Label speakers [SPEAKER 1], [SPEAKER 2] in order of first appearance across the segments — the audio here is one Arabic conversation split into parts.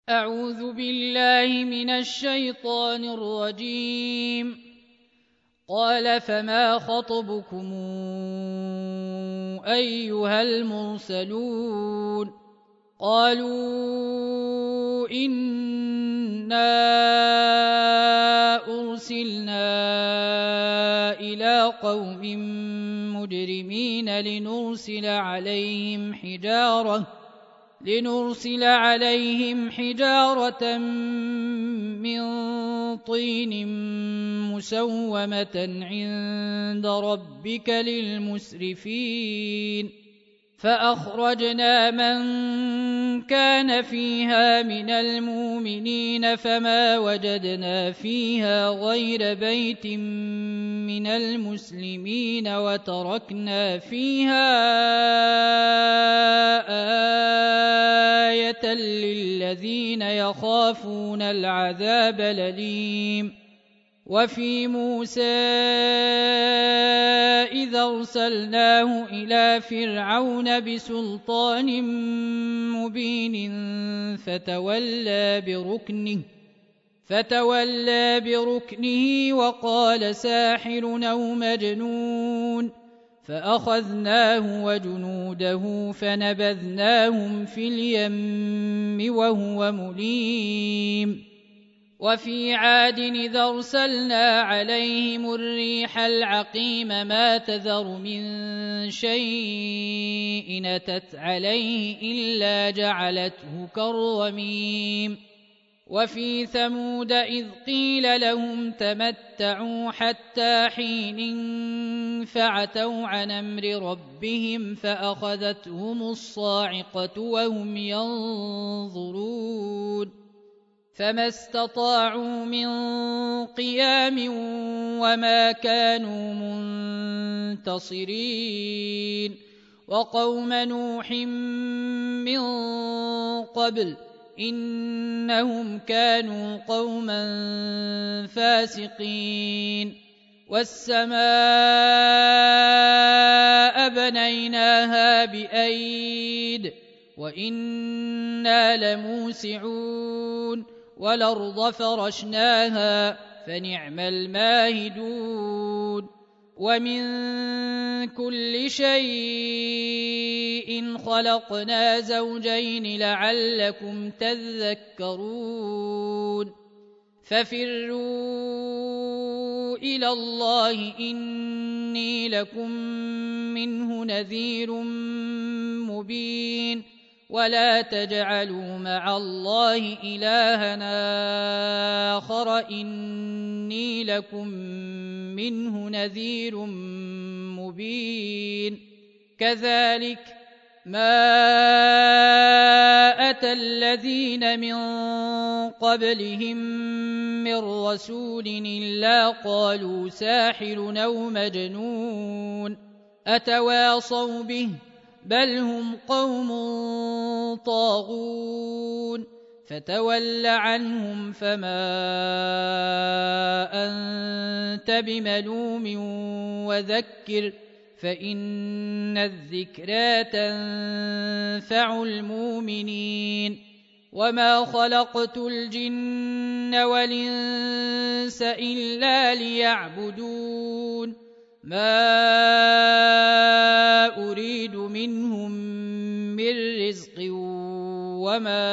[SPEAKER 1] أعوذ بالله من الشيطان الرجيم. قال فما خطبكم أيها المرسلون؟ قالوا إنا أرسلنا إلى قوم مجرمين لنرسل عليهم حجارة من طين مسومة عند ربك للمسرفين. فأخرجنا من كان فيها من المؤمنين فما وجدنا فيها غير بيت من المسلمين وتركنا فيها آية للذين يخافون العذاب الأليم. وفي موسى إذا أرسلناه إلى فرعون بسلطان مبين فتولى بركنه وقال ساحر أو مجنون، فأخذناه وجنوده فنبذناهم في اليم وهو مليم. وفي عاد إذا أرسلنا عليهم الريح العقيم ما تذر من شيء أتت عليه إلا جعلته كالرميم. وفي ثمود إذ قيل لهم تمتعوا حتى حين فعتوا عن أمر ربهم فأخذتهم الصاعقة وهم ينظرون فما استطاعوا من قيام وما كانوا منتصرين. وقوم نوح من قبل إنهم كانوا قوما فاسقين. والسماء بنيناها بأيد وإنا لموسعون والأرض فرشناها فنعم الماهدون. ومن كل شيء خلقنا زوجين لعلكم تذكرون. ففروا إلى الله إني لكم منه نذير مبين. ولا تجعلوا مع الله إلهنا آخر إني لكم منه نذير مبين. كذلك ما أتى الذين من قبلهم من رسول إلا قالوا ساحر أو مجنون أتواصوا به بل هم قوم طاغون. فتول عنهم فما أنت بملوم وذكر فإن الذكرى تنفع المؤمنين. وما خلقت الجن والإنس إلا ليعبدون ما أريد منهم من رزق وما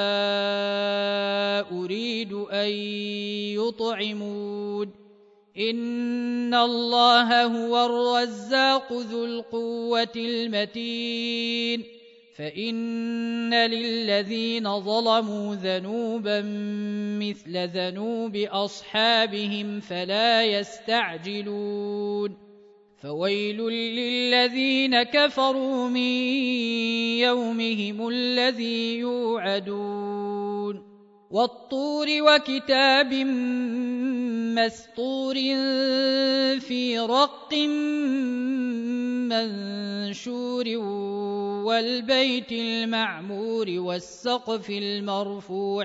[SPEAKER 1] أريد أن يطعمون إن الله هو الرزاق ذو القوة المتين. فإن للذين ظلموا ذنوبا مثل ذنوب أصحابهم فلا يستعجلون. فويل للذين كفروا من يومهم الذي يوعدون. والطور وكتاب مسطور في رق منشور والبيت المعمور والسقف المرفوع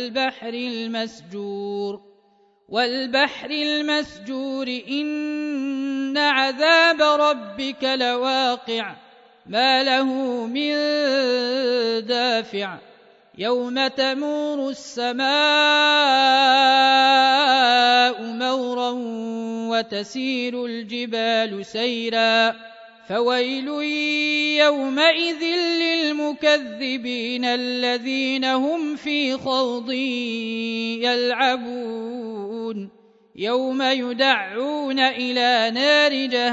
[SPEAKER 1] والبحر المسجور إن عذاب ربك لواقع ما له من دافع يوم تمور السماء مورا وتسير الجبال سيرا فويل يومئذ للمكذبين الذين هم في خوض يلعبون يوم يدعون إلى نار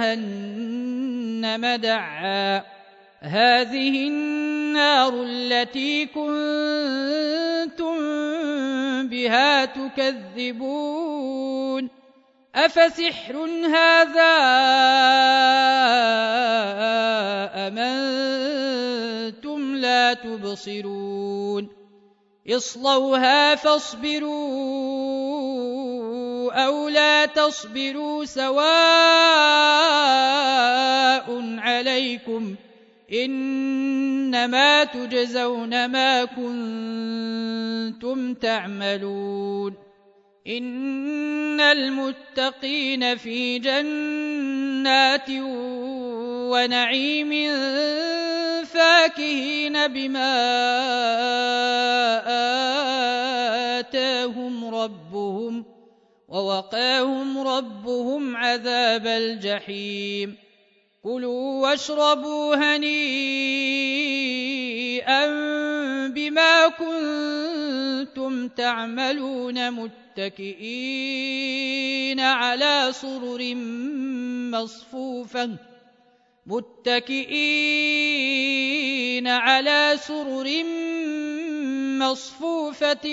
[SPEAKER 1] جهنم دعا هذه النار التي كنتم بها تكذبون أفسحر هذا أم أنتم لا تبصرون اصلوها فاصبروا أو لا تصبروا سواء عليكم إنما تجزون ما كنتم تعملون إن المتقين في جنات ونعيم فاكهين بما آتاهم ربهم ووقاهم ربهم عذاب الجحيم كلوا واشربوا هنيئا بما كنتم تعملون متكئين على سرر مصفوفة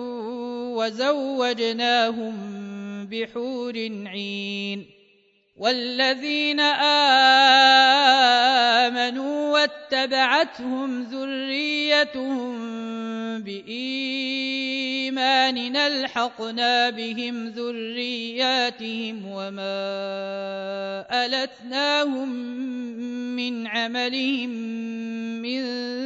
[SPEAKER 1] وزوجناهم بحور عين والذين آمنوا واتبعتهم ذريتهم بإيمان ألحقنا بهم ذرياتهم وما ألتناهم من عملهم من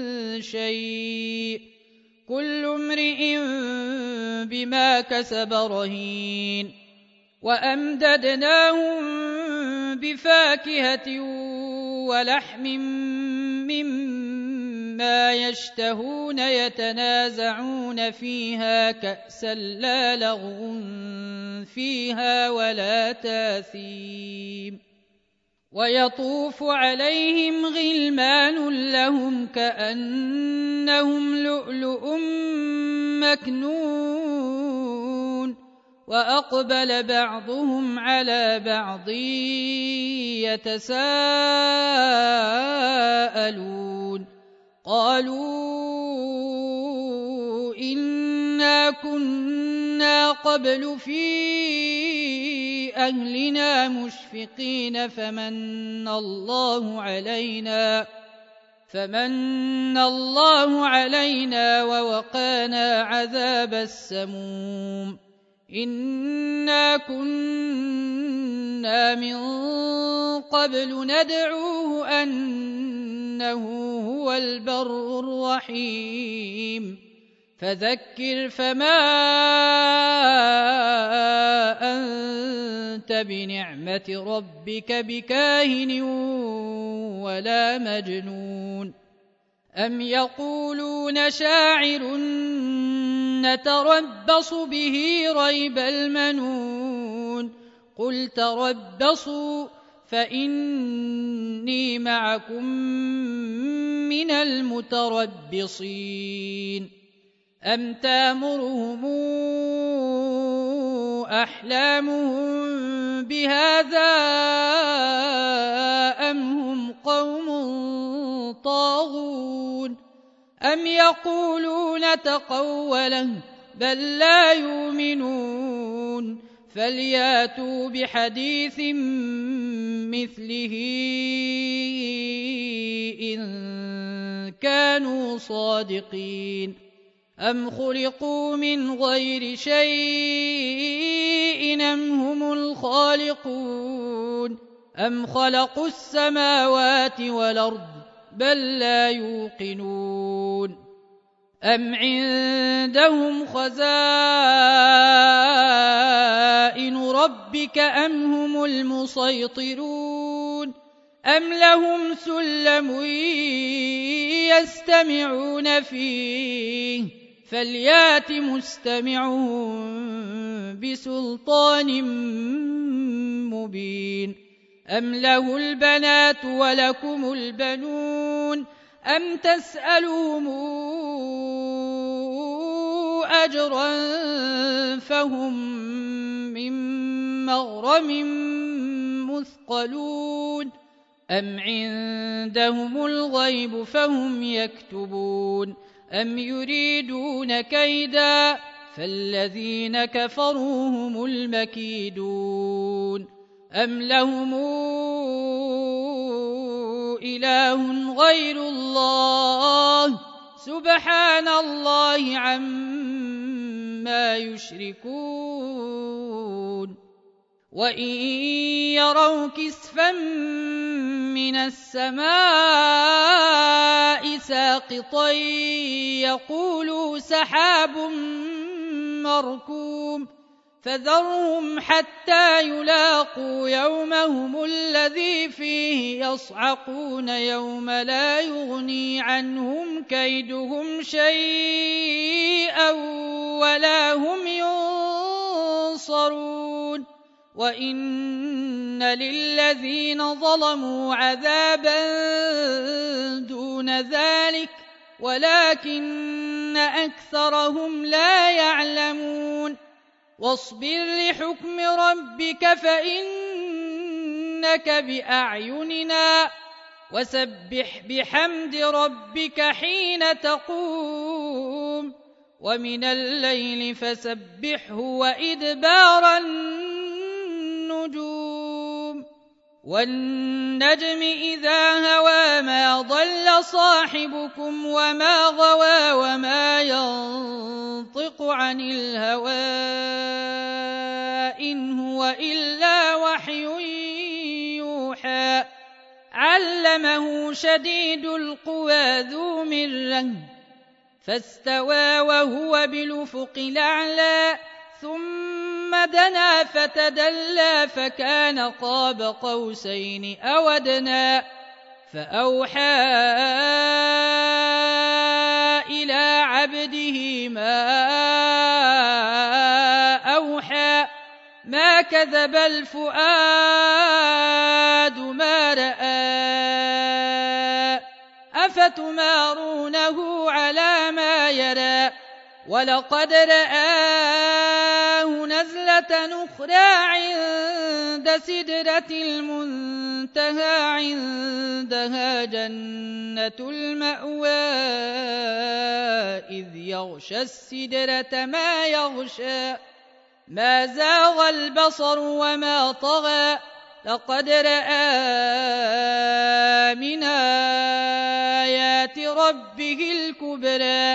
[SPEAKER 1] شيء كل امرئ بما كسب رهين وأمددناهم بفاكهة ولحم مما يشتهون يتنازعون فيها كأسا لا لغو فيها ولا تاثيم ويطوف عليهم غلمان لهم كأنهم لؤلؤ مكنون وأقبل بعضهم على بعض يتساءلون قالوا إنا كنا قبل في أهلنا مشفقين فمن الله علينا ووقانا عذاب السموم إنا كنا من قبل ندعوه أنه هو البر الرحيم فذكر فما أنت بنعمة ربك بكاهن ولا مجنون أم يقولون شاعر نتربص به ريب المنون قل تربصوا فإني معكم من المتربصين أم تامرهم أحلامهم بهذا أم هم قوم طاغون أم يقولون تقوله بل لا يؤمنون فلياتوا بحديث مثله إن كانوا صادقين أم خلقوا من غير شيء أم هم الخالقون أم خلقوا السماوات والأرض بل لا يوقنون أم عندهم خزائن ربك أم هم المسيطرون أم لهم سلم يستمعون فيه فليات مستمعهم بسلطان مبين أم له البنات ولكم البنون أم تسألهم أجرا فهم من مغرم مثقلون أم عندهم الغيب فهم يكتبون أم يريدون كيدا فالذين كفروا هم المكيدون أم لهم إله غير الله سبحان الله عما يشركون وإن يروا كسفا من السماء ساقطا يقولوا سحاب مركوم فذرهم حتى يلاقوا يومهم الذي فيه يصعقون يوم لا يغني عنهم كيدهم شيئا ولا هم ينصرون وإن للذين ظلموا عذابا دون ذلك ولكن أكثرهم لا يعلمون واصبر لحكم ربك فإنك بأعيننا وسبح بحمد ربك حين تقوم ومن الليل فسبحه وإدبار النجوم والنجم إذا هوى ما ضل صاحبكم وما غوى وما ينطق عن الهوى إن هو إلا وحي يوحى علمه شديد القوى ذو مرة فاستوى وهو بالأفق الأعلى ثم دنا فتدلى فكان قاب قوسين أو أدنى فأوحى إلى عبده ما أوحى ما كذب الفؤاد ما رأى أفتمارونه على ما يرى ولقد رآه نزلة أخرى عند سدرة المنتهى عندها جنة المأوى إذ يغشى السدرة ما يغشى ما زاغ البصر وما طغى لقد رأى من آيات ربه الكبرى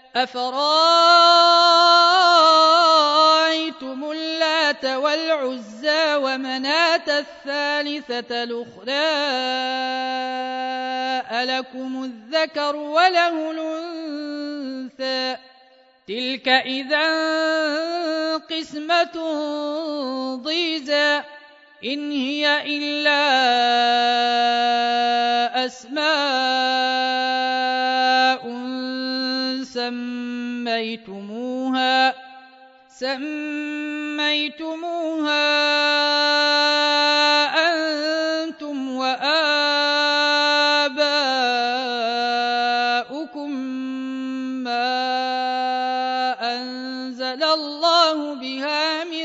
[SPEAKER 1] أفرأيتم اللات والعزى ومناة الثالثة الأخرى ألكم الذكر وله الأنثى تلك إذا قسمة ضيزى إن هي إلا أسماء سميتموها أنتم وآباؤكم ما أنزل الله بها من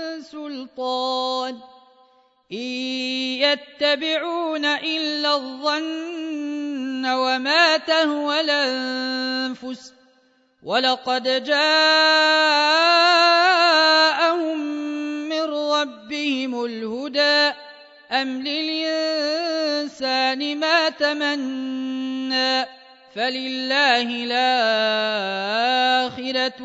[SPEAKER 1] سلطان إن يتبعون إلا الظن وما تهوى الأنفس ولقد جاءهم من ربهم الهدى أم للإنسان ما تمنى فلله الآخرة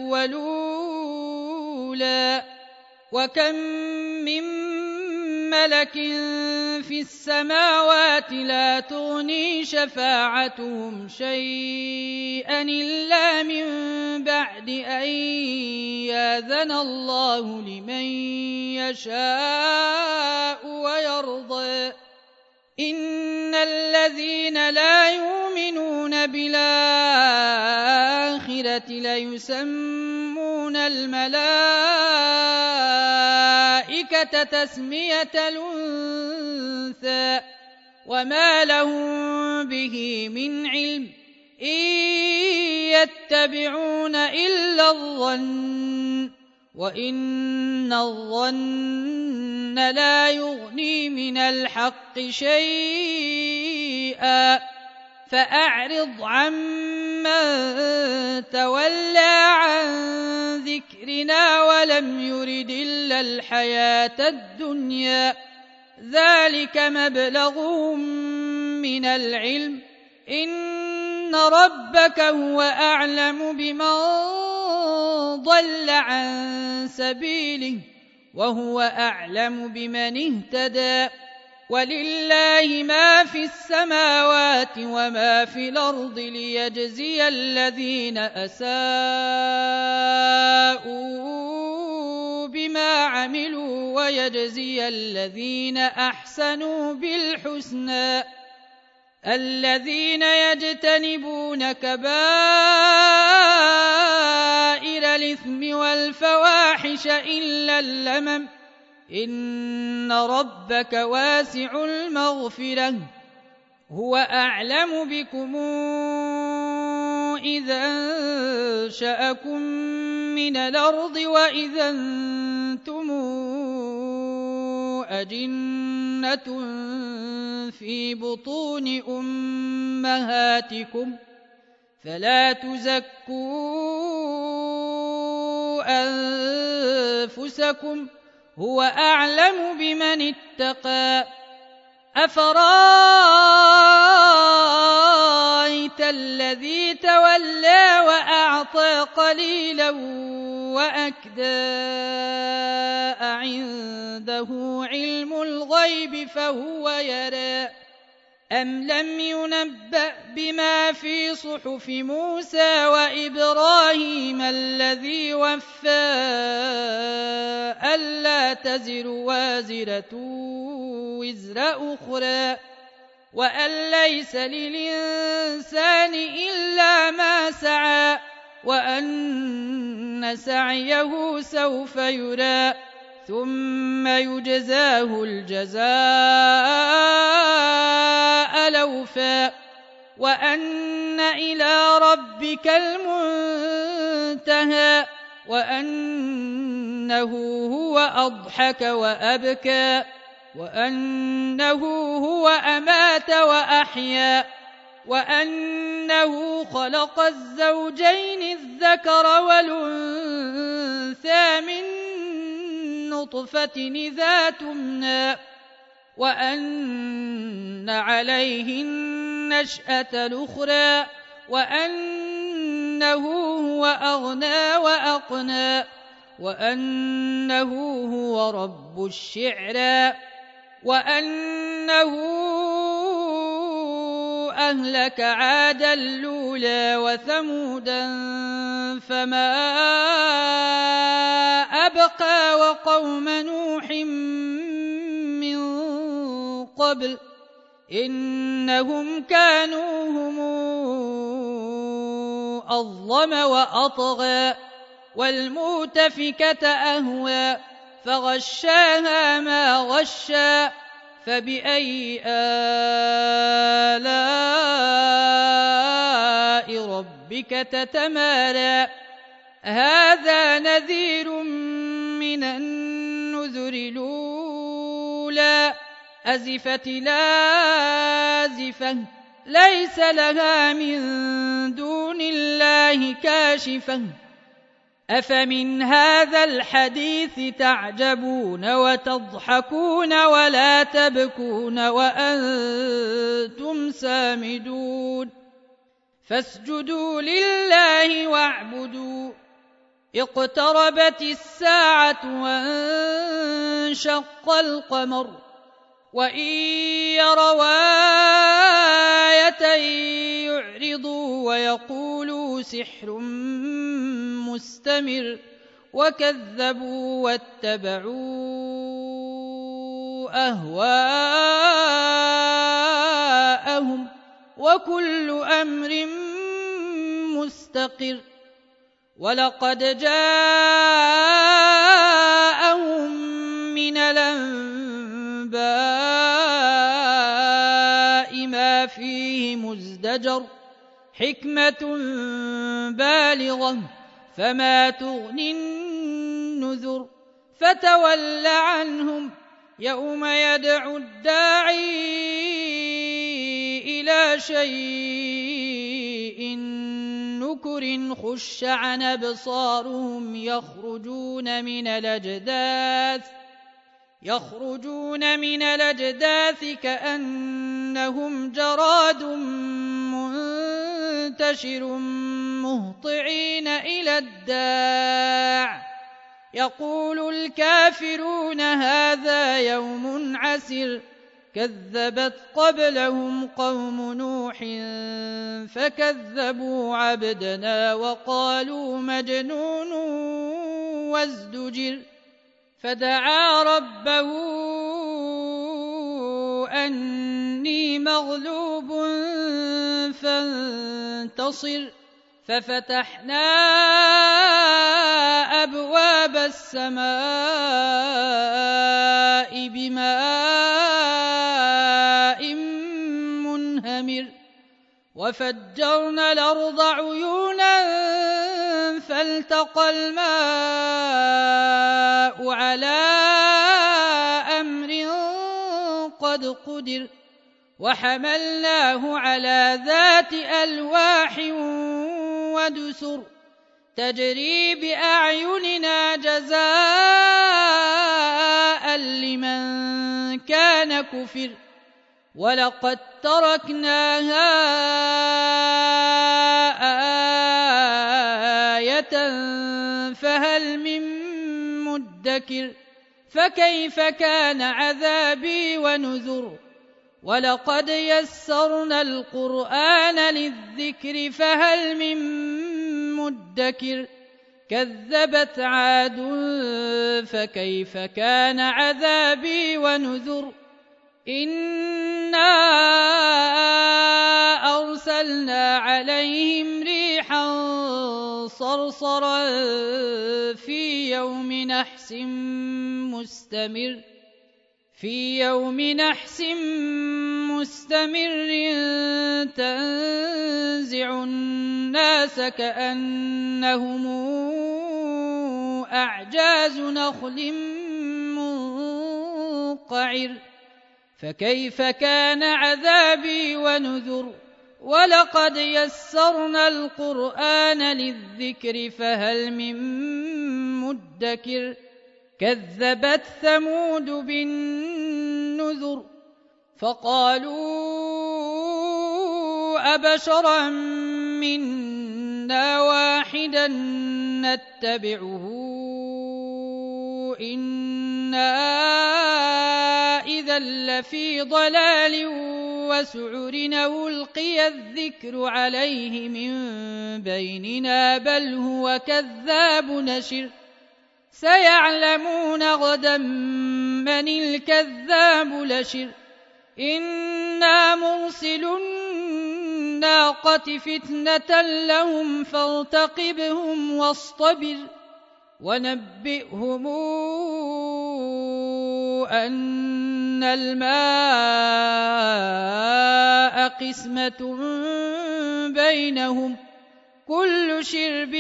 [SPEAKER 1] والأولى وكم من ملك في السماوات لا تغني شفاعتهم شيئا إلا من بعد أن يأذن الله لمن يشاء ويرضى إن الذين لا يؤمنون بالآخرة ليسمون الملائكة تسمية الأنثى وما لهم به من علم إن يتبعون إلا الظن وإن الظن لا يغني من الحق شيئا فأعرض عمن تولى عن ذكرنا ولم يرد إلا الحياة الدنيا ذلك مبلغهم من العلم إن ربك هو أعلم بمن ضل عن سبيله وهو أعلم بمن اهتدى ولله ما في السماوات وما في الأرض ليجزي الذين أساءوا بما عملوا ويجزي الذين أحسنوا بالحسنى الذين يجتنبون كبائر الإثم والفواحش إلا اللمم إن ربك واسع المغفرة هو أعلم بكم إذا أنشأكم من الأرض وإذا أنتم أجنة في بطون أمهاتكم فلا تزكوا أنفسكم هو أعلم بمن اتقى أفرأيت الذي تولى وأعطى قليلا وأكدى عنده علم الغيب فهو يرى أم لم ينبأ بما في صحف موسى وإبراهيم الذي وفى ألا تزر وازرة وزر أخرى وأن ليس للإنسان إلا ما سعى وأن سعيه سوف يرى ثم يجزاه الجزاء الأوفى وأن إلى ربك المنتهى وأنه هو أضحك وأبكى وأنه هو أمات وأحيا وأنه خلق الزوجين الذكر والأنثى من نطفة إذا تمنى وأن عليه النشأة الأخرى وأنه هو أغنى وأقنى وأنه هو رب الشعرى وأنه أهلك عادا الأولى وثمودا فما أبقى وقوم نوح من قبل إنهم كانوا هم أظلم وأطغى والمؤتفكة أهوى فغشاها ما غشى فبأي آلاء ربك تتمارى هذا نذير من النذر الأولى أزفت لازفة ليس لها من دون الله كاشفة أفمن هذا الحديث تعجبون وتضحكون ولا تبكون وأنتم سامدون فاسجدوا لله واعبدوا اقتربت الساعة وانشق القمر وإن يروا آية يعرضوا ويقولوا سحر مستمر وكذبوا واتبعوا أهواءهم وكل أمر مستقر ولقد جاءهم من الأنباء ما فيه مزدجر حكمة بالغة فما تغني النذر فتول عنهم يوم يدعو الداعي إلى شيء نكر خش عن أبصارهم يخرجون من الأجداث كأنهم جراد منتشر مهطعين إلى الداع يقول الكافرون هذا يوم عسر كذبت قبلهم قوم نوح فكذبوا عبدنا وقالوا مجنون وازدجر فدعا ربه أني مغلوب فانتصر ففتحنا أبواب السماء بماء منهمر وفجرنا الأرض عيونا فالتقى الماء على أمر قد قدر وحملناه على ذات ألواح ودسر تجري بأعيننا جزاء لمن كان كفر ولقد تركناها آية فهل من مدكر فكيف كان عذابي ونذر ولقد يسرنا القرآن للذكر فهل من مدكر كذبت عاد فكيف كان عذابي ونذر إنا أرسلنا عليهم ريحا صرصرا في يوم نحس مستمر تنزع الناس كأنهم أعجاز نخل منقعر فكيف كان عذابي ونذر ولقد يسرنا القرآن للذكر فهل من مدكر كذبت ثمود بالنذر فقالوا أبشرا منا واحدا نتبعه إنا إذا لفي ضلال وسعر ألقي الذكر عليه من بيننا بل هو كذاب نشر سيعلمون غدا من الكذاب لشر إنا مرسل الناقة فتنة لهم فارتقبهم واصطبر ونبئهم أن الماء قسمة بينهم كل شرب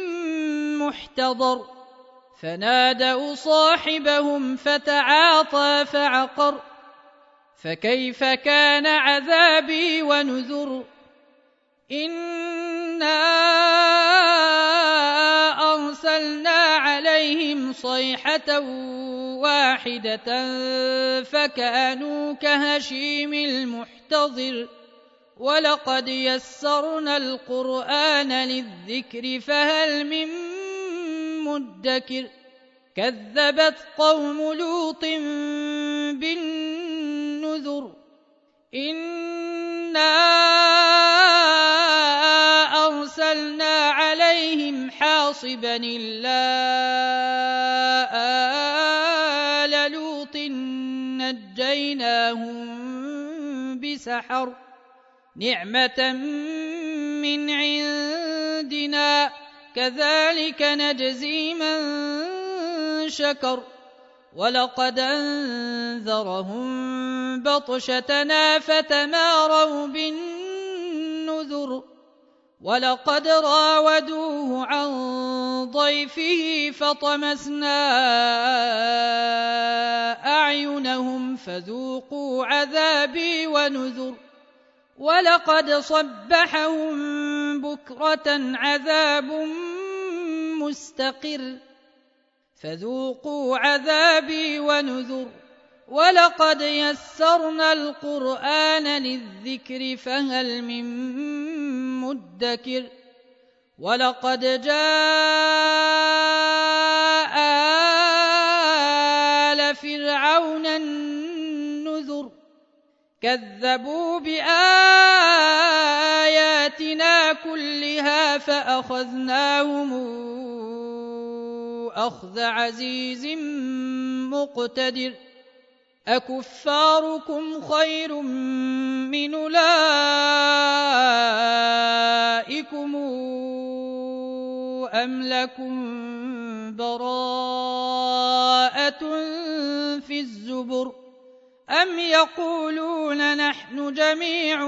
[SPEAKER 1] محتضر فنادوا صاحبهم فتعاطى فعقر فكيف كان عذابي ونذر إنا أرسلنا عليهم صيحة واحدة فكانوا كهشيم المحتضر ولقد يسرنا القرآن للذكر فهل من مدكر كذبت قوم لوط بالنذر إنا أرسلنا عليهم حاصبا إلا آل لوط نعمة من عندنا كذلك نجزي من شكر ولقد أنذرهم بطشتنا فتماروا بالنذر ولقد راودوه عن ضيفه فطمسنا أعينهم فذوقوا عذابي ونذر ولقد صبحهم بكرة عذاب مستقر فذوقوا عذابي ونذر ولقد يسرنا القرآن للذكر فهل من مدكر ولقد جاء آل فرعون النذر كذبوا بآياتنا كلها فأخذناهم أخذ عزيز مقتدر أكفاركم خير من أولئكم أم لكم براءة في الزبر أم يقولون نحن جميع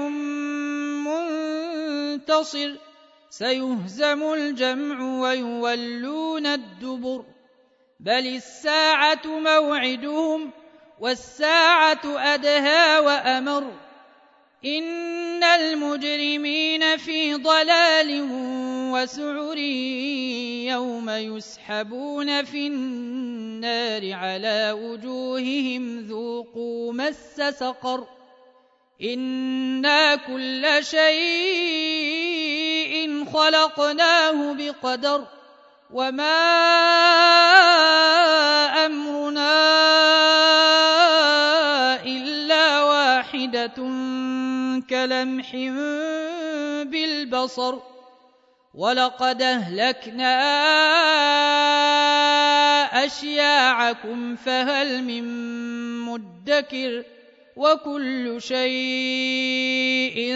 [SPEAKER 1] منتصر سيهزم الجمع ويولون الدبر بل الساعة موعدهم والساعة أدهى وأمر إن المجرمين في ضلال وسعر يوم يسحبون في النار على وجوههم ذوقوا مس سقر إنا كل شيء خلقناه بقدر وما أمرنا إلا واحدة كلمح بالبصر ولقد أهلكنا أشياعكم فهل من مدكر وكل شيء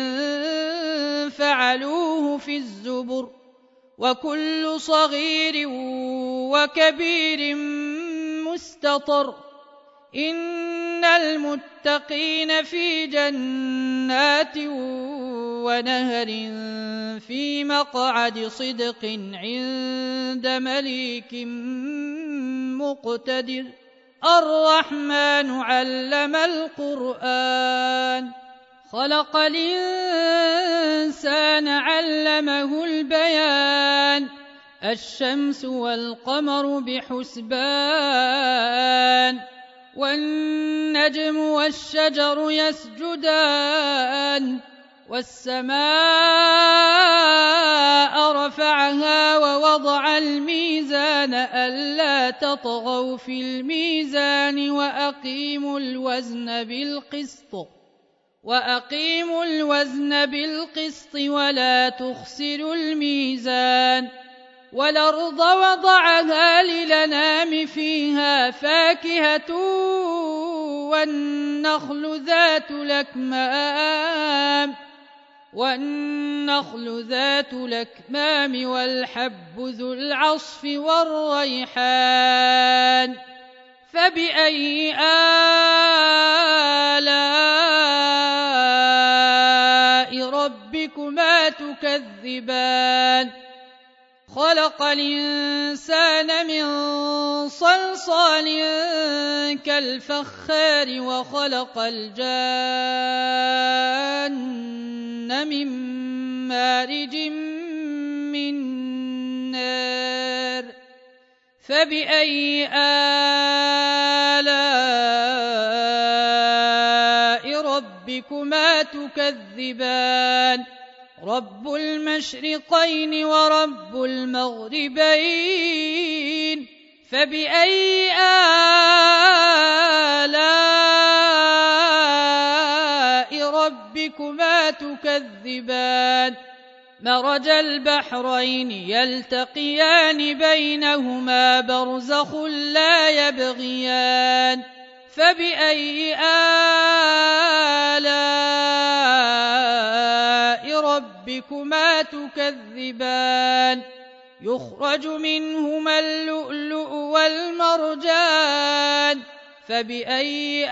[SPEAKER 1] فعلوه في الزبر وكل صغير وكبير مستطر إن المتقين في جنات ونهر في مقعد صدق عند مليك مقتدر الرحمن علم القرآن خلق الإنسان علمه البيان الشمس والقمر بحسبان والنجم والشجر يسجدان والسماء رفعها ووضع الميزان ألا تطغوا في الميزان وأقيموا الوزن بالقسط ولا تخسروا الميزان والأرض وضعها للأنام فيها فاكهة والنخل ذات الأكمام والحب ذو العصف والريحان فبأي آلاء ربكما تكذبان خلق الإنسان من صلصال كالفخار وخلق الجان من مارج من نار فبأي آلاء ربكما تكذبان رب المشرقين ورب المغربين فبأي آلاء ربكما تكذبان مرج البحرين يلتقيان بينهما برزخ لا يبغيان فبأي آلاء ربكما تكذبان يخرج منهما اللؤلؤ والمرجان فبأي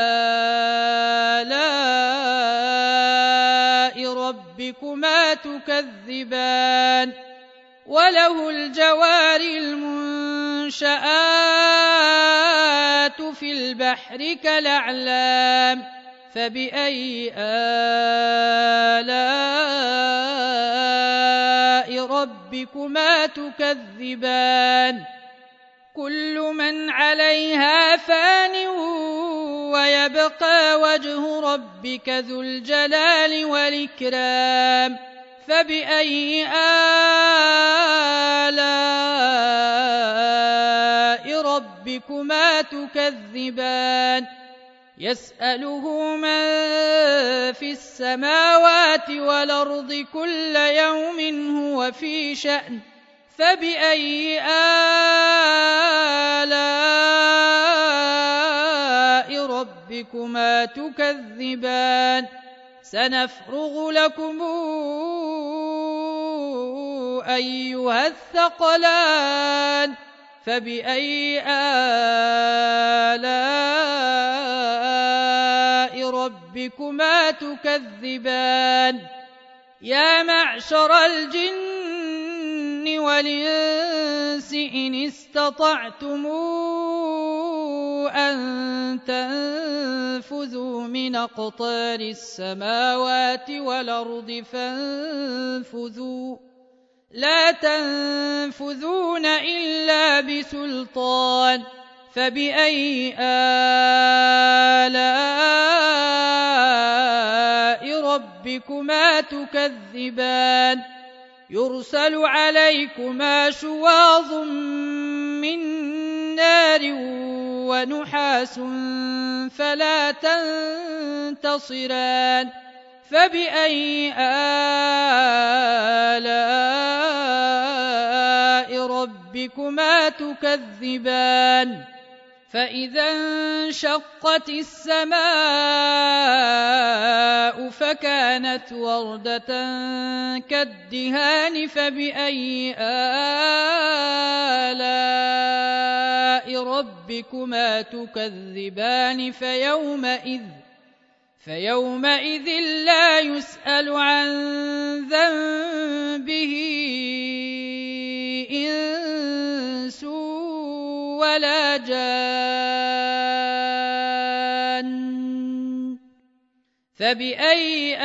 [SPEAKER 1] آلاء ربكما تكذبان وله الجوار المنشآت في البحر كالأعلام فبأي آلاء ربكما تكذبان كل من عليها فان ويبقى وجه ربك ذو الجلال والإكرام فبأي آلاء ربكما تكذبان يسأله من في السماوات والأرض كل يوم هو في شأن فبأي آلاء ربكما تكذبان سنفرغ لكم أيها الثقلان فبأي آلاء ربكما تكذبان يا معشر الجن والإنس إن استطعتم أن تنفذوا من أقطار السماوات والأرض فانفذوا لا تنفذون إلا بسلطان فبأي آلاء ربكما تكذبان يرسل عليكما شواظ من نار ونحاس فلا تنتصران فبأي آلاء ربكما تكذبان فإذا انشقت السماء فكانت وردة كالدهان فبأي آلاء ربكما تكذبان فيومئذ لا يسأل عن ذنبه إنس ولا جان فبأي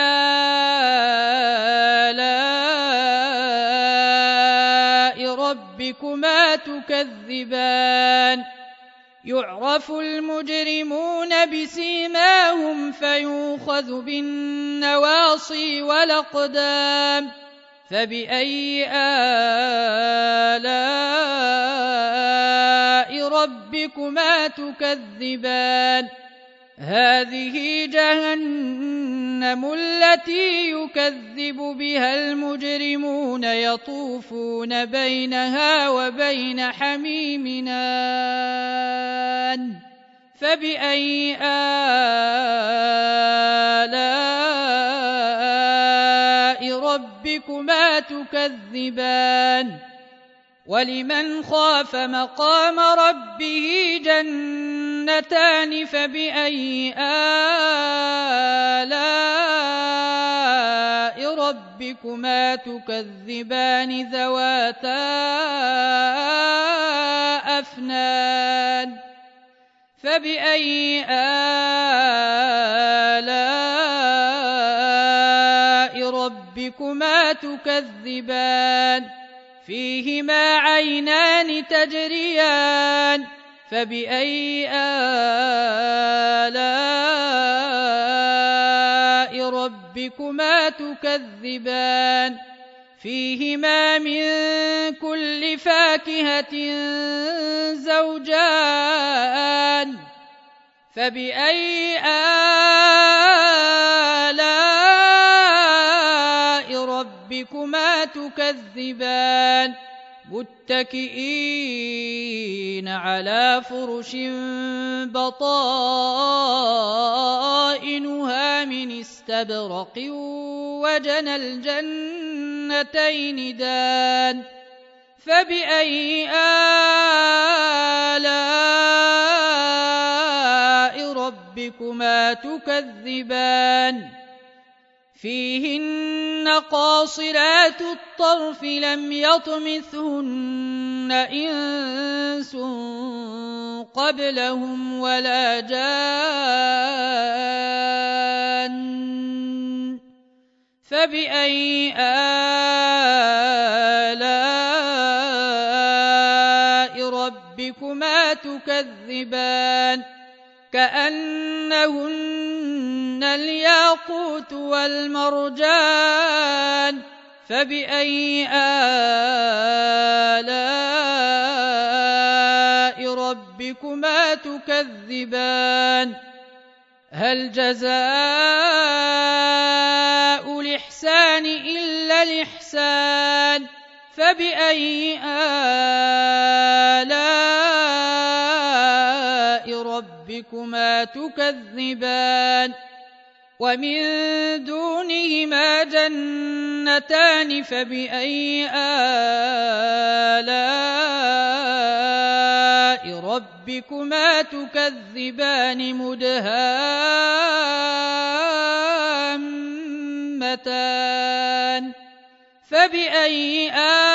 [SPEAKER 1] آلاء ربكما تكذبان يعرف المجرمون بسيماهم فيؤخذ بالنواصي والأقدام فبأي آلاء ربكما تكذبان هذه جهنم التي يكذب بها المجرمون يطوفون بينها وبين حميم آن فبأي آلاء ربكما تكذبان ولمن خاف مقام ربه جنتان فبأي آلاء ربكما تكذبان ذواتا أفنان فبأي آلاء ربكما تكذبان فيهما عينان تجريان فبأي آلاء ربكما تكذبان فيهما من كل فاكهة زوجان فبأي آلاء ربكما تكذبان متكئين على فرش بطائنها من استبرق وجنى الجنتين جنتين دان فبأي آلاء ربكما تكذبان فيهن قاصرات الطرف لم يطمثهن إنس قبلهم ولا جان فبأي آلاء ربكما تكذبان كأنهن الياقوت والمرجان فبأي آلاء ربكما تكذبان هل جزاء الإحسان إلا الإحسان فبأي آلاء ربكما تكذبان ومن دونهما جنتان فبأي آلاء ربكما تكذبان مدهامتان فبأي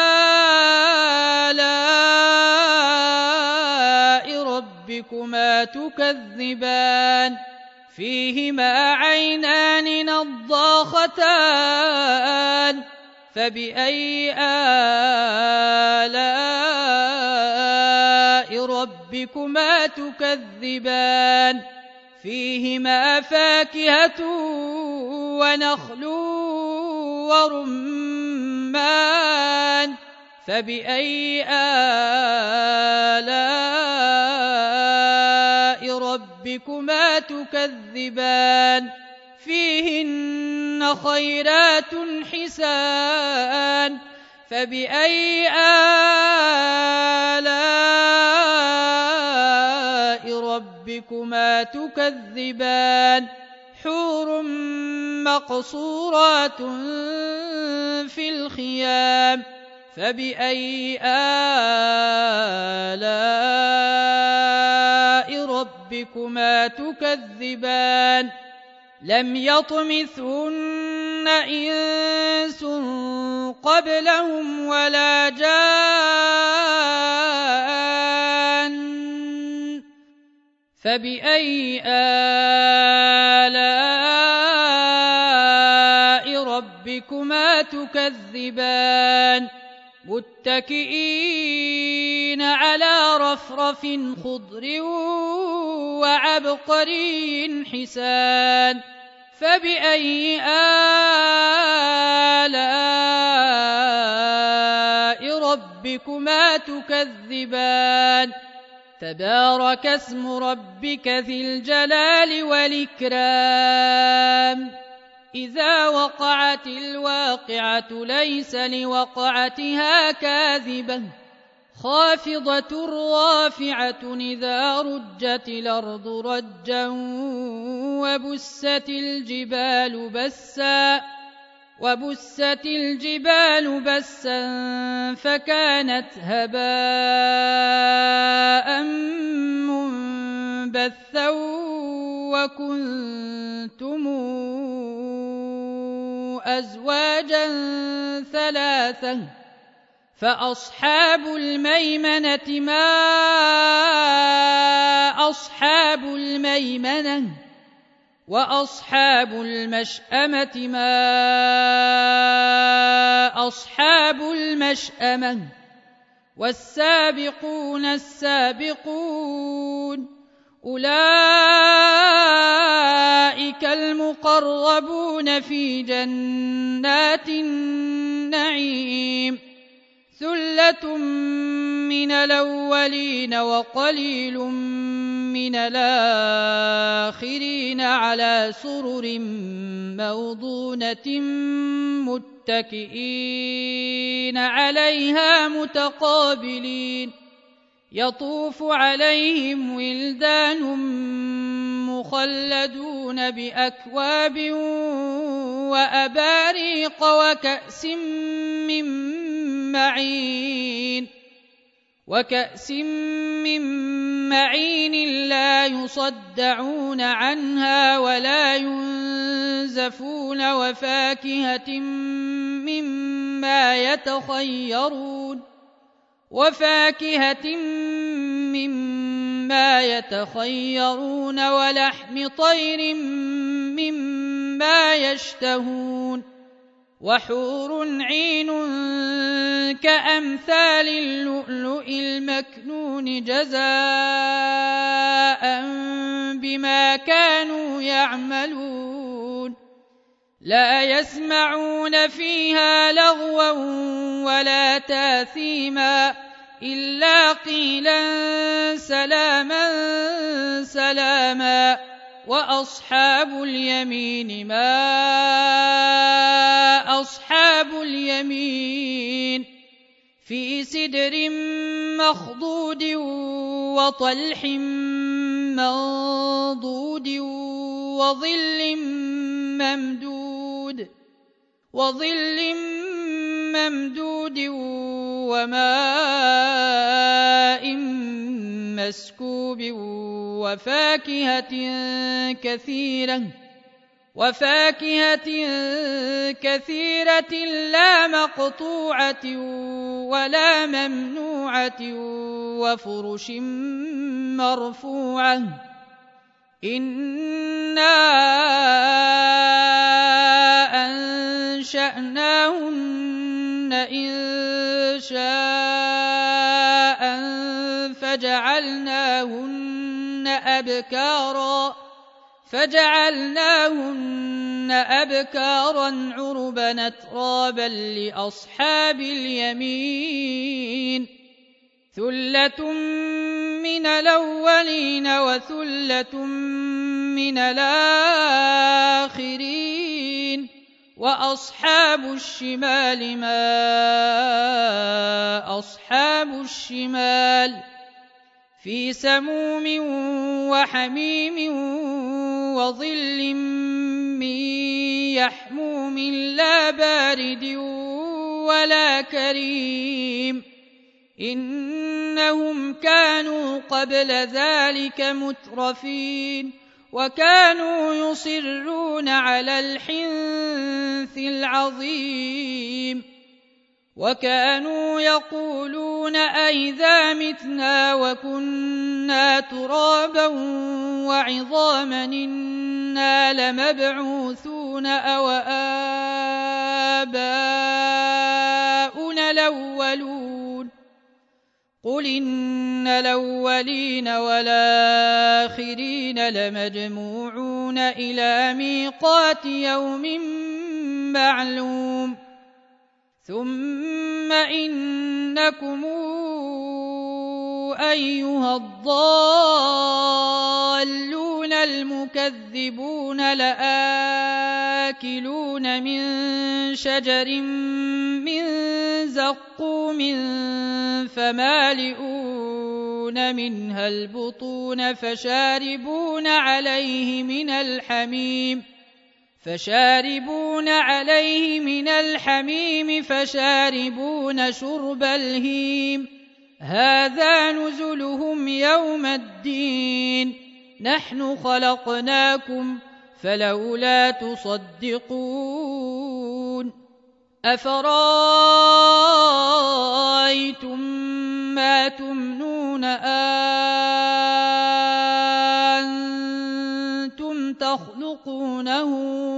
[SPEAKER 1] آلاء ربكما تكذبان فيهما عينان نضاختان فبأي آلاء ربكما تكذبان فيهما فاكهة ونخل ورمان فبأي آلاء ربكما تكذبان فيهن خيرات حسان فبأي آلاء ربكما تكذبان حور مقصورات في الخيام فبأي آلاء ربكما تكذبان لم يطمثهن إنس قبلهم ولا جان فبأي آلاء ربكما تكذبان متكئين على رفرف خضر وعبقري حسان فبأي آلاء ربكما تكذبان تبارك اسم ربك ذي الجلال والإكرام إذا وقعت الواقعة ليس لوقعتها كاذبة خافضة رافعة إذا رجت الأرض رجا وبست الجبال بسا فكانت هباء منبثا وكنتم أزواجا ثلاثة فأصحاب الميمنة ما أصحاب الميمنة وأصحاب المشأمة ما أصحاب المشأمة والسابقون السابقون أولئك المقربون في جنات النعيم ثلة من الأولين وقليل من الآخرين على سرر موضونة متكئين عليها متقابلين يطوف عليهم ولدان مخلدون بأكواب وأباريق وكأس من معين لا يصدعون عنها ولا ينزفون وفاكهة مما يتخيرون ولحم طير مما يشتهون وحور عين كأمثال اللؤلؤ المكنون جزاء بما كانوا يعملون لا يسمعون فيها لغوا ولا تاثيما إلا قيلا سلاما سلاما وأصحاب اليمين ما أصحاب اليمين في سدر مخضود وطلح منضود وظل ممدود وماء مسكوب وفاكهة كثيرة لا مقطوعة ولا ممنوعة وفرش مرفوعة إنا أنشأناهن إنشاء فجعلناهن أبكارا عربا أترابا لأصحاب اليمين ثلة من الأولين وثلة من الآخرين وأصحاب الشمال ما أصحاب الشمال في سموم وحميم وظل من يحموم لا بارد ولا كريم إنهم كانوا قبل ذلك مترفين وكانوا يصرون على الحنث العظيم وكانوا يقولون أئذا متنا وكنا ترابا وعظاما إنا لمبعوثون أو آباؤنا الأولون قل إن الأولين والآخرين لمجموعون إلى ميقات يوم معلوم ثم إنكم أيها الضالون المكذبون لآكلون من شجر من زقوم فمالئون منها البطون فشاربون عليه من الحميم فشاربون شرب الهيم هذا نزلهم يوم الدين نحن خلقناكم فلولا تصدقون أفرأيتم ما تمنون أنتم تخلقونه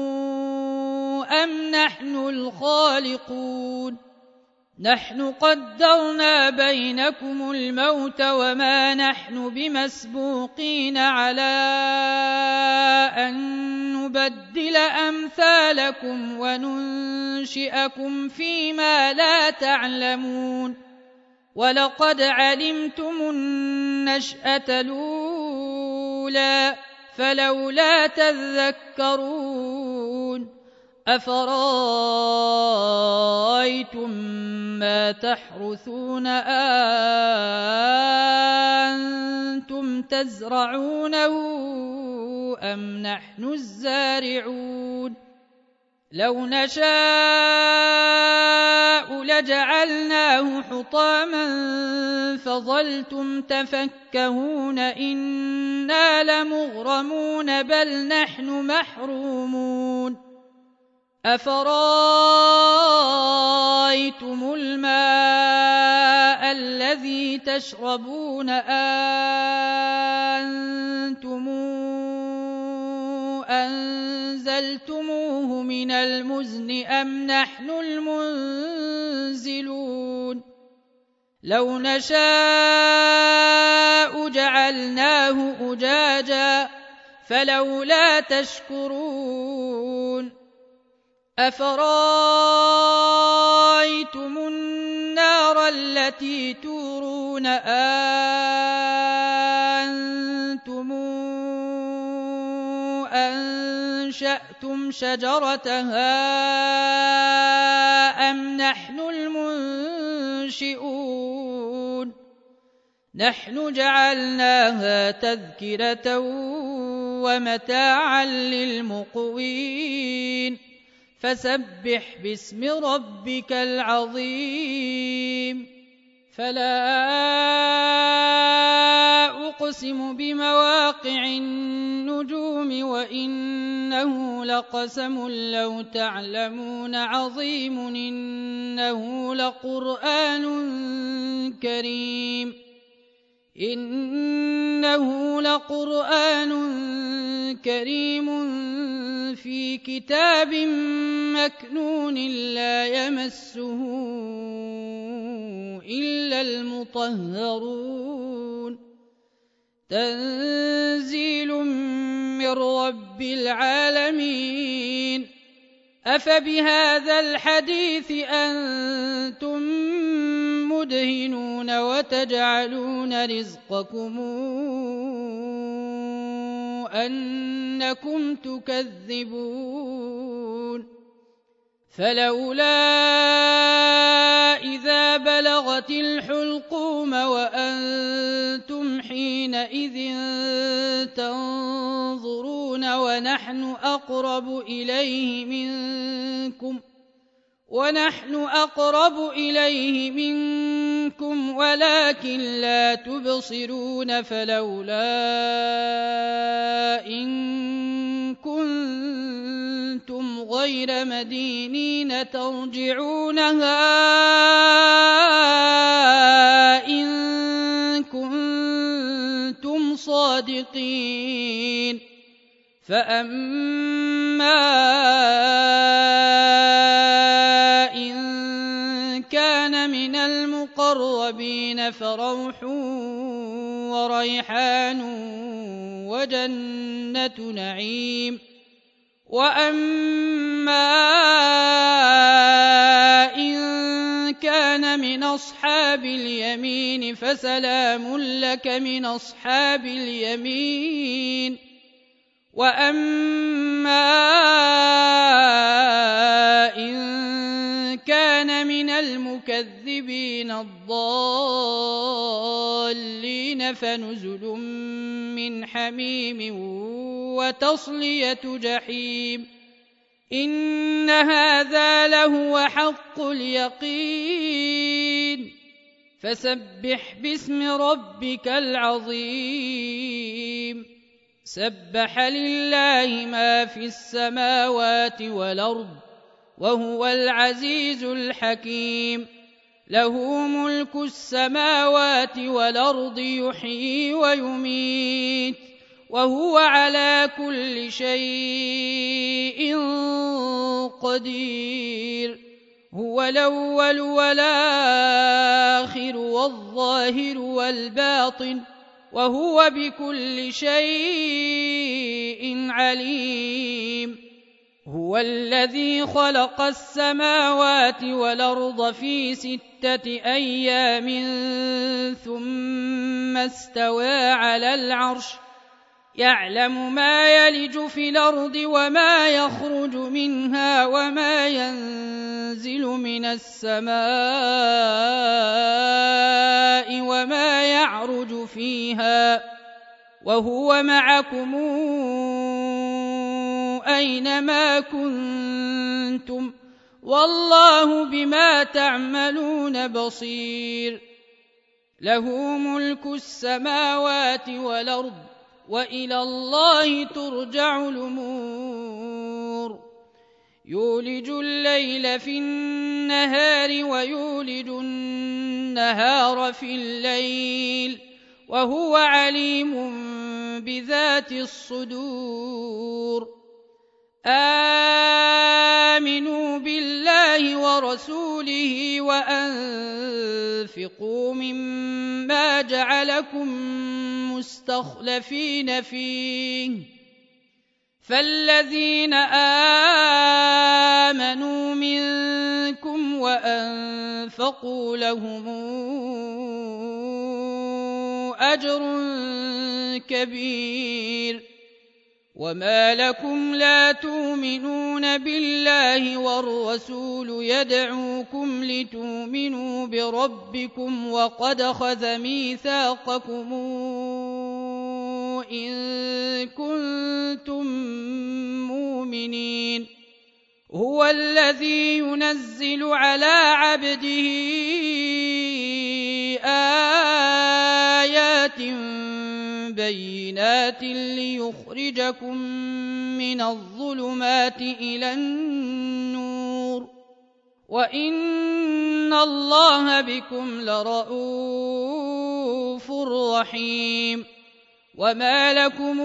[SPEAKER 1] أم نحن الخالقون نحن قدرنا بينكم الموت وما نحن بمسبوقين على أن نبدل أمثالكم وننشئكم فيما لا تعلمون ولقد علمتم النشأة الأولى فلولا تذكرون أفرأيتم ما تحرثون أنتم تزرعونه أم نحن الزارعون لو نشاء لجعلناه حطاما فظلتم تفكهون إنا لمغرمون بل نحن محرومون أفرأيتم الماء الذي تشربون أنتم أنزلتموه من المزن أم نحن المنزلون لو نشاء جعلناه أجاجا فلولا تشكرون أفرأيتم النار التي تورون أنتم أنشأتم شجرتها أم نحن المنشئون نحن جعلناها تذكرة ومتاعا للمقوين فسبح باسم ربك العظيم فلا أقسم بمواقع النجوم وإنه لقسم لو تعلمون عظيم إنه لقرآن كريم في كتاب مكنون لا يمسه إلا المطهرون تنزيل من رب العالمين أفبهذا الحديث أنتم مدهنون وتجعلون رزقكم أنكم تكذبون فلولا إذا بلغت الحلقوم وأنتم حينئذ تنظرون ونحن أقرب إليه منكم ولكن لا تبصرون فلولا إن كنتم غير مدينين ترجعونها إن كنتم صادقين فأما إن كان من المقربين فروح وريحان وجنة نعيم وأما إن كان من أصحاب اليمين فسلام لك من أصحاب اليمين وأما إن كان من المكذبين الضالين فنزل من حميم وتصلية جحيم إن هذا لهو حق اليقين فسبح باسم ربك العظيم سبح لله ما في السماوات والأرض وهو العزيز الحكيم له ملك السماوات والأرض يحيي ويميت وهو على كل شيء قدير هو الأول والآخر والظاهر والباطن وهو بكل شيء عليم هو الذي خلق السماوات والأرض في 6 أيام ثم استوى على العرش يعلم ما يلج في الأرض وما يخرج منها وما ينزل من السماء وما يعرج فيها وهو معكم أينما كنتم والله بما تعملون بصير له ملك السماوات والأرض وإلى الله ترجع الأمور يولج الليل في النهار ويولج النهار في الليل وهو عليم بذات الصدور آمنوا بالله ورسوله وأنفقوا مما جعلكم مستخلفين فيه فالذين آمنوا منكم وأنفقوا لهم أجر كبير وما لكم لا تؤمنون بالله والرسول يدعوكم لتؤمنوا بربكم وقد أخذ ميثاقكم إن كنتم مؤمنين هو الذي ينزل على عبده آيات بينات ليخرجكم من الظلمات إلى النور وإن الله بكم لرءوف رحيم وما لكم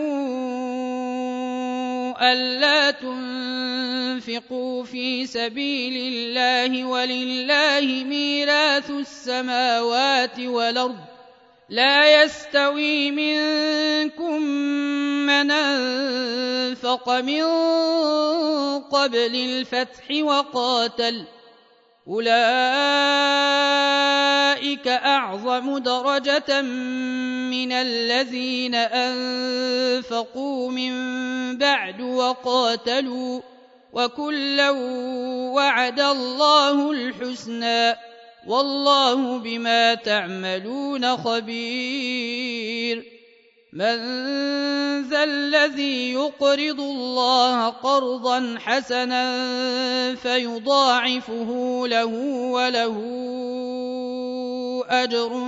[SPEAKER 1] ألا تنفقوا في سبيل الله ولله ميراث السماوات والأرض لا يستوي منكم من أنفق من قبل الفتح وقاتل أولئك أعظم درجة من الذين أنفقوا من بعد وقاتلوا وكلا وعد الله الحسنى والله بما تعملون خبير من ذا الذي يقرض الله قرضا حسنا فيضاعفه له وله أجر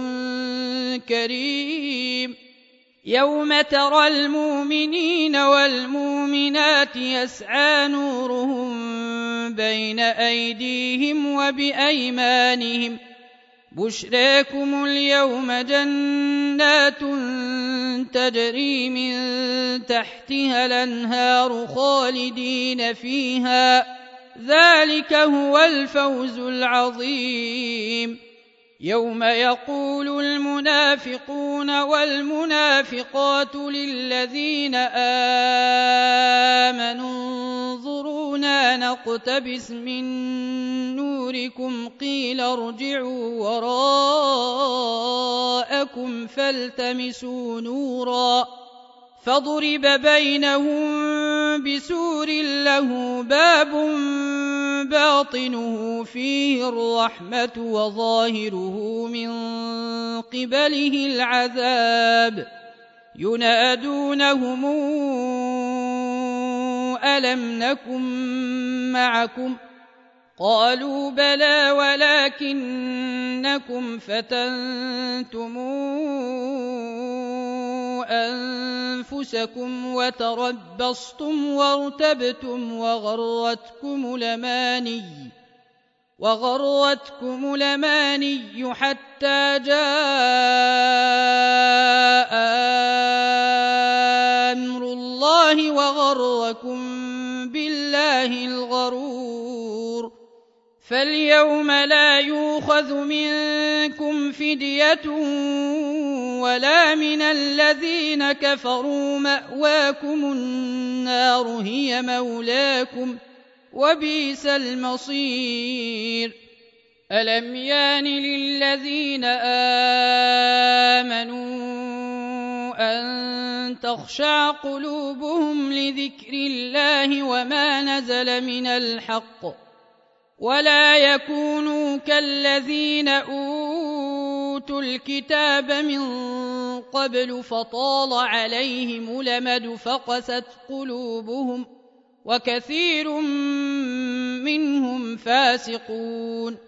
[SPEAKER 1] كريم يوم ترى المؤمنين والمؤمنات يسعى نورهم بين أيديهم وبأيمانهم بشراكم اليوم جنات تجري من تحتها الأنهار خالدين فيها ذلك هو الفوز العظيم يوم يقول المنافقون والمنافقات للذين آمنوا انظرونا نقتبس من نوركم قيل ارجعوا وراءكم فالتمسوا نورا فضرب بينهم بسور له باب باطنه فيه الرحمة وظاهره من قبله العذاب ينادونهم ألم نكن معكم قالوا بلى ولكنكم فتنتم أنفسكم وتربصتم وارتبتم وغرتكم الأماني حتى جاء أمر الله وغركم بالله الغرور فاليوم لا يؤخذ منكم فدية ولا من الذين كفروا مأواكم النار هي مولاكم وبئس المصير ألم يان للذين آمنوا أن تخشع قلوبهم لذكر الله وما نزل من الحق ولا يكونوا كالذين أوتوا الكتاب من قبل فطال عليهم الأمد فقست قلوبهم وكثير منهم فاسقون.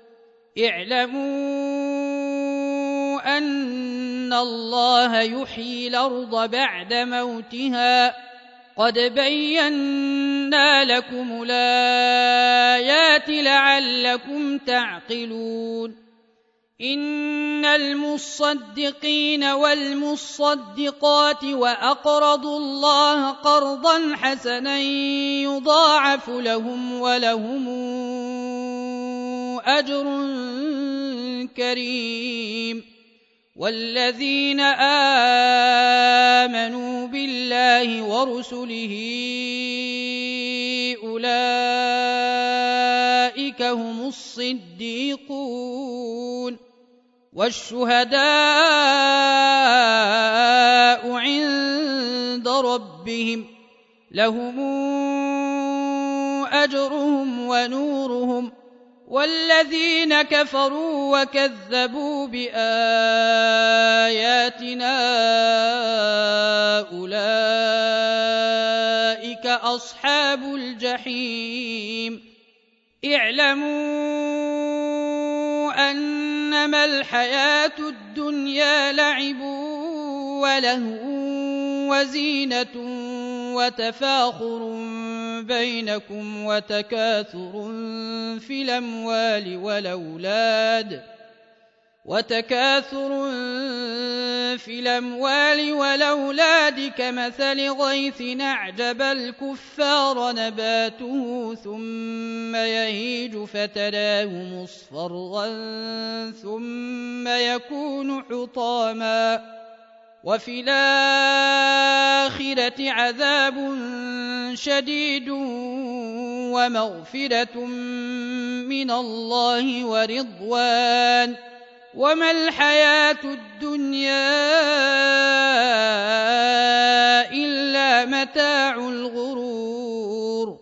[SPEAKER 1] اعلموا أن الله يحيي الأرض بعد موتها قد بينا لكم الآيات لعلكم تعقلون. إن المصدقين والمصدقات وأقرضوا الله قرضا حسنا يضاعف لهم ولهم أجر كريم. والذين آمنوا بالله ورسله أولئك هم الصديقون والشهداء عند ربهم لهم أجرهم ونورهم. والذين كفروا وكذبوا بآياتنا أولئك أصحاب الجحيم. اعلموا أنما الحياة الدنيا لعب ولهو وزينة وتفاخر بينكم وتكاثر في الأموال والأولاد كمثل غيث أعجب الكفار نباته ثم يهيج فتراه مصفرا ثم يكون حطاما وفي الآخرة عذاب شديد ومغفرة من الله ورضوان وما الحياة الدنيا إلا متاع الغرور.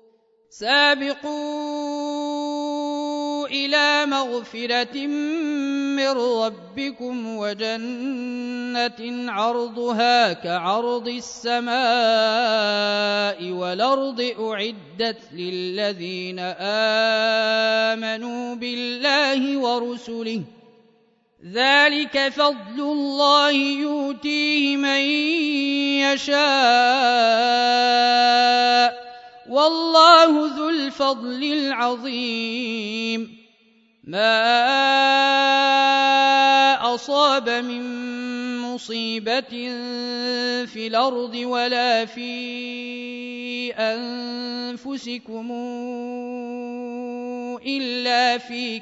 [SPEAKER 1] سابقوا إلى مغفرة من ربكم وجنة عرضها كعرض السماء والأرض أعدت للذين آمنوا بالله ورسله ذلك فضل الله يؤتيه من يشاء والله ذو الفضل العظيم. ما أصاب من مصيبة في الأرض ولا في أنفسكم إلا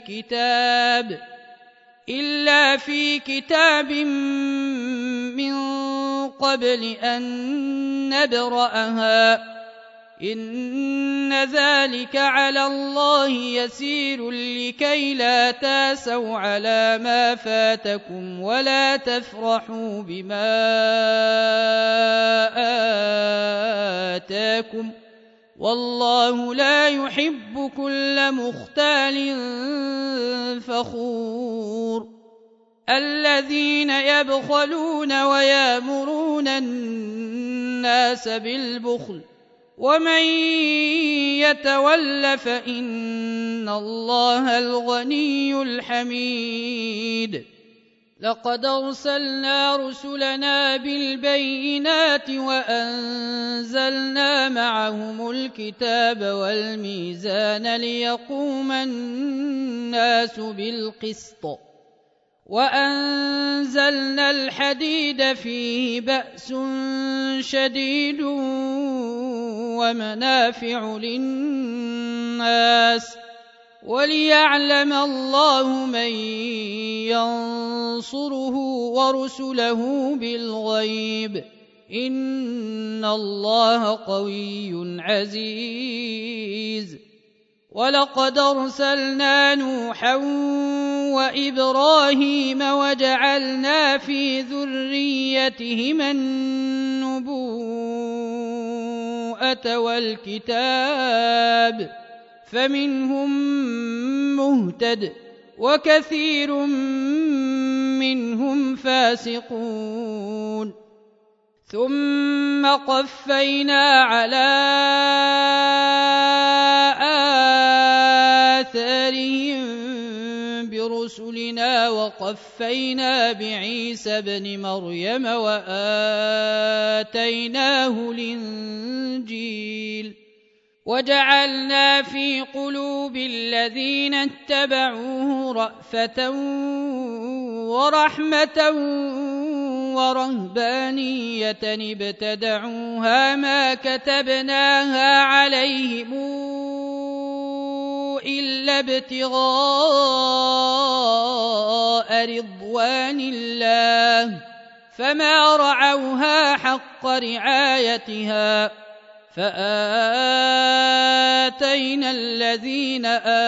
[SPEAKER 1] في كتاب من قبل أن نبرأها إن ذلك على الله يسير لكي لا تاسوا على ما فاتكم ولا تفرحوا بما آتاكم والله لا يحب كل مختال فخور. الذين يبخلون ويأمرون الناس بالبخل ومن يتول فإن الله الغني الحميد. لقد أرسلنا رسلنا بالبينات وأنزلنا معهم الكتاب والميزان ليقوم الناس بالقسط وأنزلنا الحديد فيه بأس شديد ومنافع للناس وليعلم الله من ينصره ورسله بالغيب إن الله قوي عزيز. ولقد أرسلنا نوحا وإبراهيم وجعلنا في ذريتهما النبوءة والكتاب فمنهم مهتد وكثير منهم فاسقون. ثم قفينا على آثارهم برسلنا وقفينا بعيسى ابن مريم وآتيناه الإنجيل وجعلنا في قلوب الذين اتبعوه رأفة ورحمة ورهبانية ابتدعوها ما كتبناها عليهم إلا ابتغاء رضوان الله فما رعوها حق رعايتها فآتينا الذين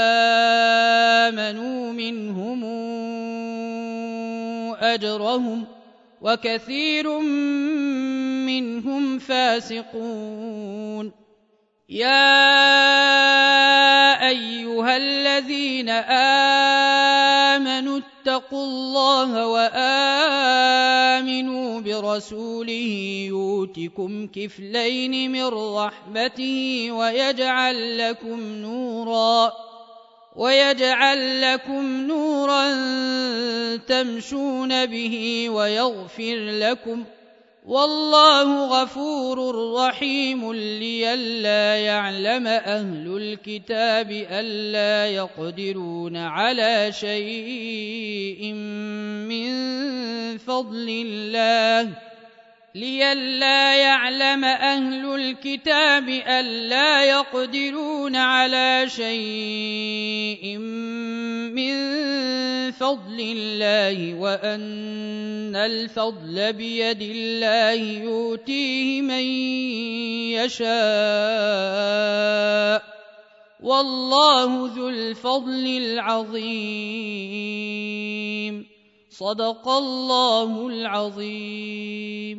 [SPEAKER 1] آمنوا منهم أجرهم وكثير منهم فاسقون. يا أيها الذين آمنوا اتقوا الله وآمنوا برسوله يؤتكم كفلين من رحمته ويجعل لكم نورا تمشون به ويغفر لكم والله غفور رحيم. لئلا يعلم أهل الكتاب ألا يقدرون على شيء من فضل الله وأن الفضل بيد الله يؤتيه من يشاء والله ذو الفضل العظيم. صدق الله العظيم.